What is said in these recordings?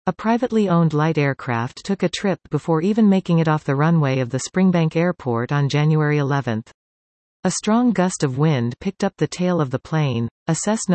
A privately owned light aircraft took a trip before even making it off the runway of the Springbank Airport on January 11. A strong gust of wind picked up the tail of the plane, a Cessna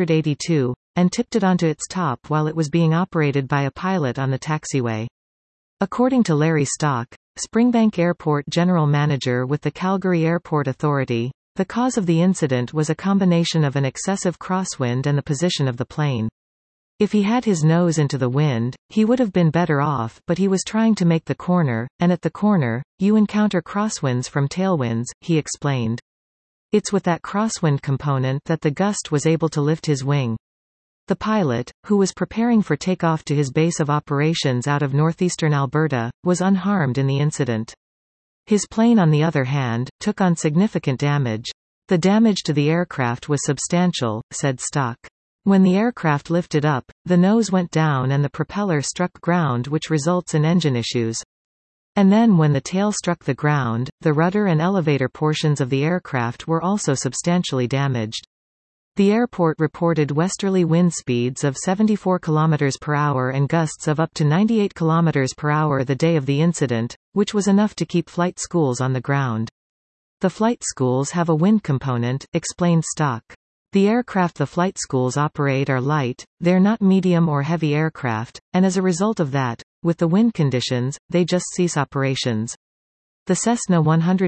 182, and tipped it onto its top while it was being operated by a pilot on the taxiway. According to Larry Stock, Springbank Airport General Manager with the Calgary Airport Authority, the cause of the incident was a combination of an excessive crosswind and the position of the plane. If he had his nose into the wind, he would have been better off, but he was trying to make the corner, and at the corner, you encounter crosswinds from tailwinds, he explained. It's with that crosswind component that the gust was able to lift his wing. The pilot, who was preparing for takeoff to his base of operations out of northeastern Alberta, was unharmed in the incident. His plane, on the other hand, took on significant damage. The damage to the aircraft was substantial, said Stock. When the aircraft lifted up, the nose went down and the propeller struck ground, which results in engine issues. And then when the tail struck the ground, the rudder and elevator portions of the aircraft were also substantially damaged. The airport reported westerly wind speeds of 74 km per hour and gusts of up to 98 km per hour the day of the incident, which was enough to keep flight schools on the ground. The flight schools have a wind component, explained Stock. The aircraft the flight schools operate are light, they're not medium or heavy aircraft, and as a result of that, with the wind conditions, they just cease operations. The Cessna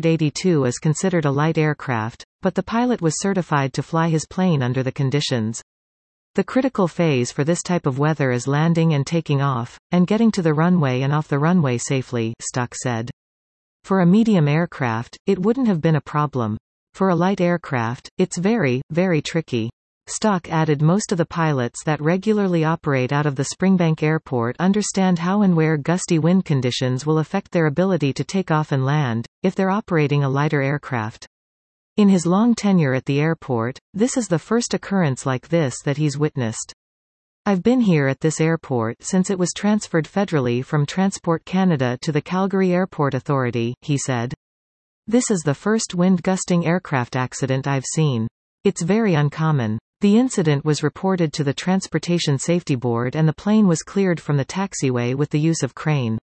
182 is considered a light aircraft, but the pilot was certified to fly his plane under the conditions. The critical phase for this type of weather is landing and taking off, and getting to the runway and off the runway safely, Stock said. For a medium aircraft, it wouldn't have been a problem. For a light aircraft, it's very, very tricky. Stock added most of the pilots that regularly operate out of the Springbank Airport understand how and where gusty wind conditions will affect their ability to take off and land, if they're operating a lighter aircraft. In his long tenure at the airport, this is the first occurrence like this that he's witnessed. I've been here at this airport since it was transferred federally from Transport Canada to the Calgary Airport Authority, he said. This is the first wind-gusting aircraft accident I've seen. It's very uncommon. The incident was reported to the Transportation Safety Board and the plane was cleared from the taxiway with the use of crane.